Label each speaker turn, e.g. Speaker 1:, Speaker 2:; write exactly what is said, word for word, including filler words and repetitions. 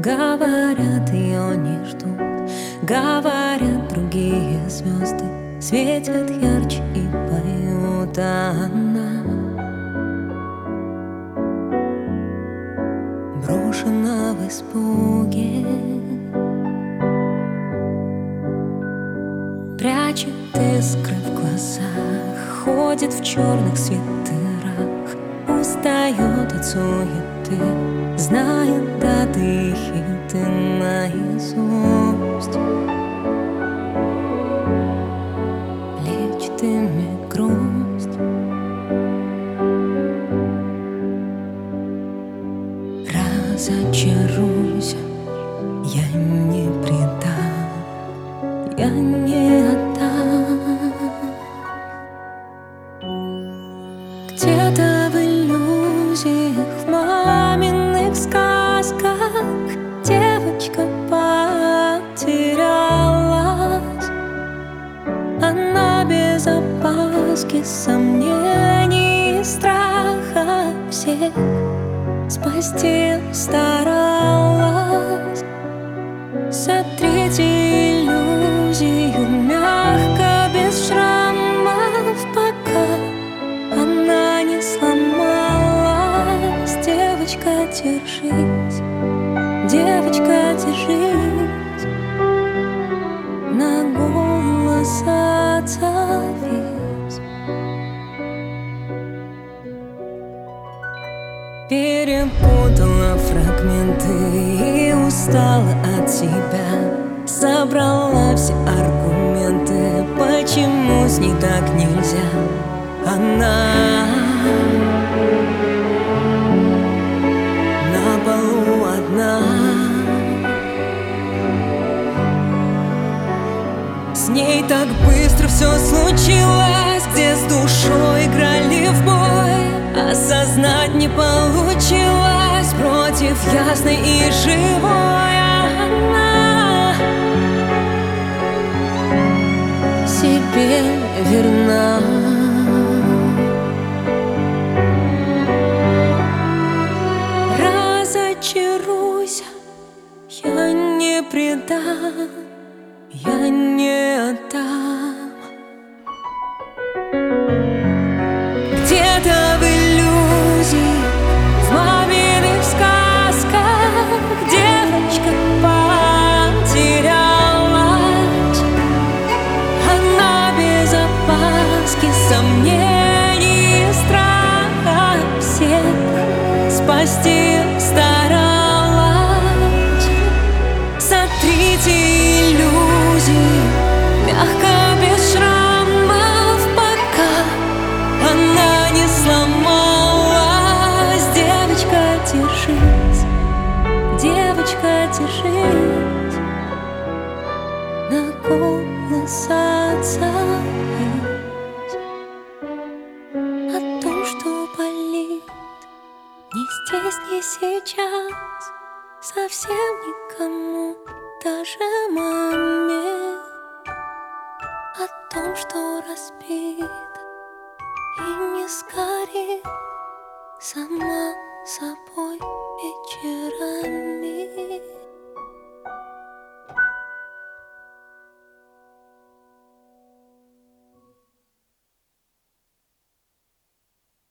Speaker 1: Говорят, ее не ждут. Говорят, другие звезды светят ярче и поют, а она брошена в испуге, прячет искры в глазах, ходит в черных свитерах, устает от суеты, знает даты и хиты наизусть, лечит ими грусть. Разочаруйся, я не предам, я не отдам. Где-то в иллюзиях, в маминых сказках девочка потерялась. Она без опаски, сомнений и страха всех спасти старалась. Сотрите иллюзию мягко, без шрамов, пока она не сломалась. Девочка, держись, девочка, держись, на голос отзовись. Перепутала фрагменты и устала от тебя. Собрала все аргументы, почему с ней так нельзя. Она на полу одна, с ней так быстро все случилось. Где с душой играли в бой, осознать не получилось. Против ясной и живой она себе верна. Разочаруйся, я не предам, я не отдам. Где-то в иллюзии, в маминых сказках девочка потерялась. Она без опаски, сомнений и страха всех спасти старалась. Сотрите иллюзии мягко, без шрамов, пока она не сломалась. Девочка, держись, девочка, держись, на голос отзовись. О том, что болит, ни здесь, ни сейчас, совсем никому, даже маме. О том, что разбит и не сгорит сама собой вечерами.